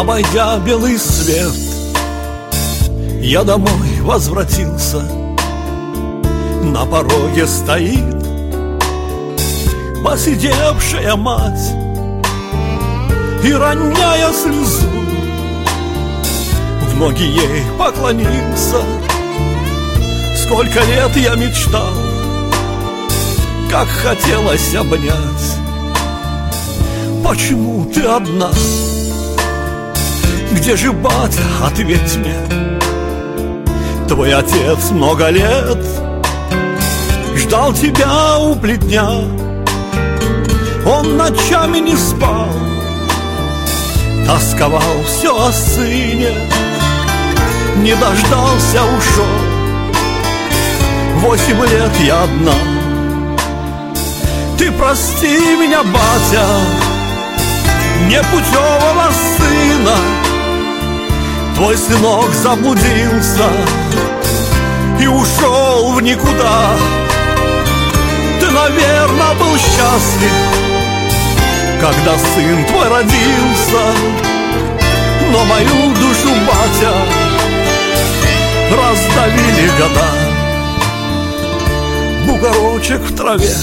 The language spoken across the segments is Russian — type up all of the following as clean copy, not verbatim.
Обойдя белый свет, я домой возвратился. На пороге стоит посидевшая мать, и, роняя слезу, в ноги ей поклонился. Сколько лет я мечтал, как хотелось обнять. Почему ты одна? Где же батя? Ответь мне. Твой отец много лет ждал тебя у плетня. Он ночами не спал, тосковал все о сыне. Не дождался, ушел. 8 лет я одна. Ты прости меня, батя, непутевого сына. Твой сынок заблудился и ушел в никуда. Ты, наверное, был счастлив, когда сын твой родился. Но мою душу, батя, раздавили года. Бугорочек в траве,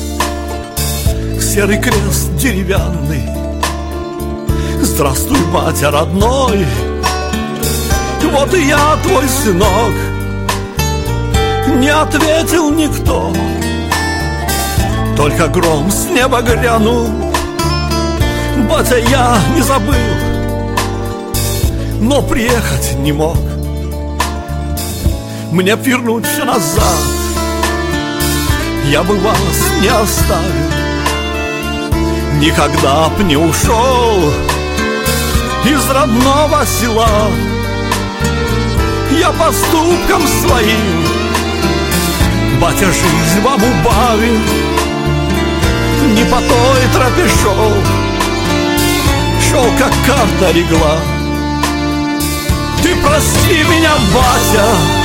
серый крест деревянный. Здравствуй, батя родной, вот и я, твой сынок. Не ответил никто, только гром с неба грянул. Батя, я не забыл, но приехать не мог. Мне б вернуть все назад, я бы вас не оставил. Никогда б не ушел из родного села. Я поступком своим, батя, жизнь вам убавил. Не по той тропе шел, как карта легла. Ты прости меня, батя,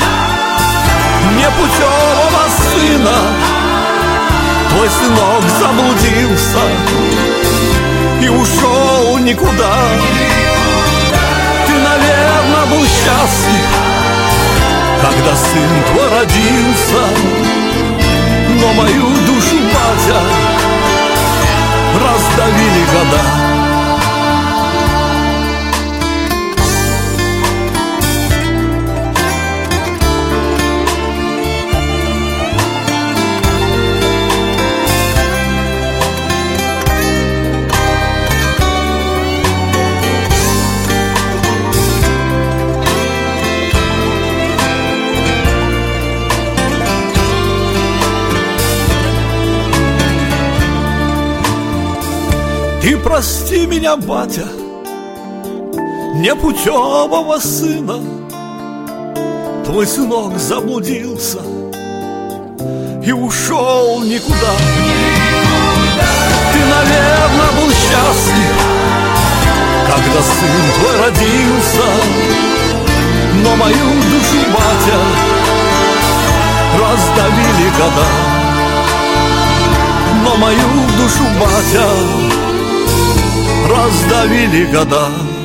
непутевого сына. Твой сынок заблудился и ушел никуда. Ты, наверное, был счастлив, когда сын твой родился. Но мою душу, батя, раздавили года. Ты прости меня, батя, непутевого сына. Твой сынок заблудился и ушел никуда. Ты, наверное, был счастлив, когда сын твой родился. Но мою душу, батя, раздавили года. Но мою душу, батя, раздавили года.